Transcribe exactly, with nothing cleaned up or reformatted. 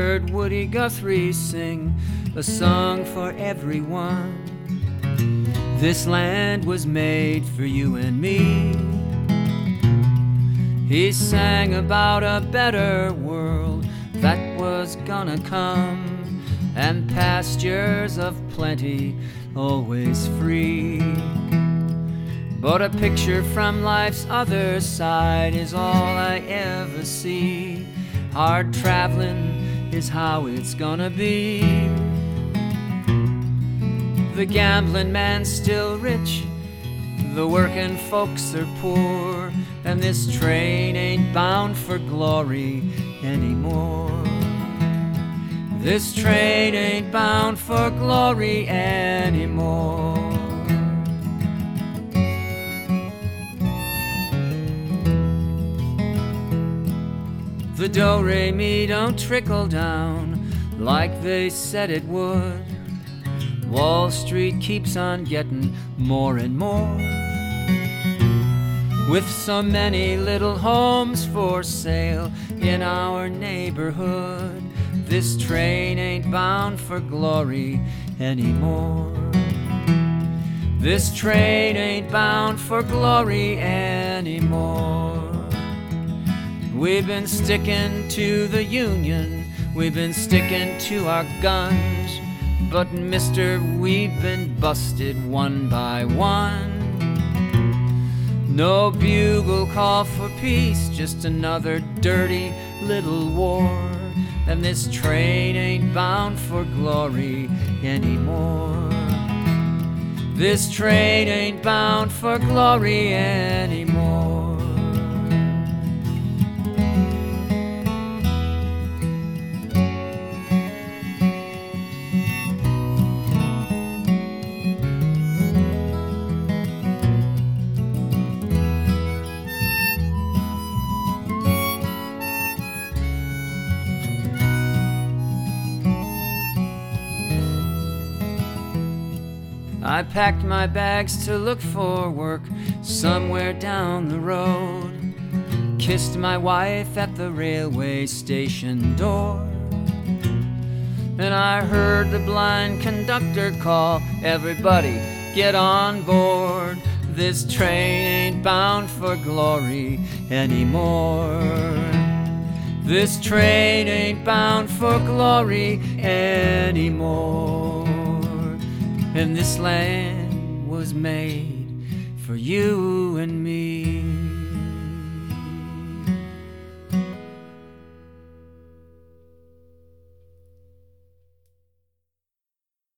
heard Woody Guthrie sing a song for everyone. This land was made for you and me. He sang about a better world that was gonna come, and pastures of plenty, always free. But a picture from life's other side is all I ever see. Hard traveling is how it's gonna be. The gambling man's still rich, the working folks are poor, and this train ain't bound for glory anymore. This train ain't bound for glory anymore. The do-re-mi don't trickle down like they said it would. Wall Street keeps on getting more and more. With so many little homes for sale in our neighborhood, this train ain't bound for glory anymore. This train ain't bound for glory anymore. We've been sticking to the Union, we've been sticking to our guns, but mister, we've been busted one by one. No bugle call for peace, just another dirty little war. And this train ain't bound for glory anymore. This train ain't bound for glory anymore. I packed my bags to look for work somewhere down the road. Kissed my wife at the railway station door. And I heard the blind conductor call, everybody get on board. This train ain't bound for glory anymore. This train ain't bound for glory anymore. And this land was made for you and me.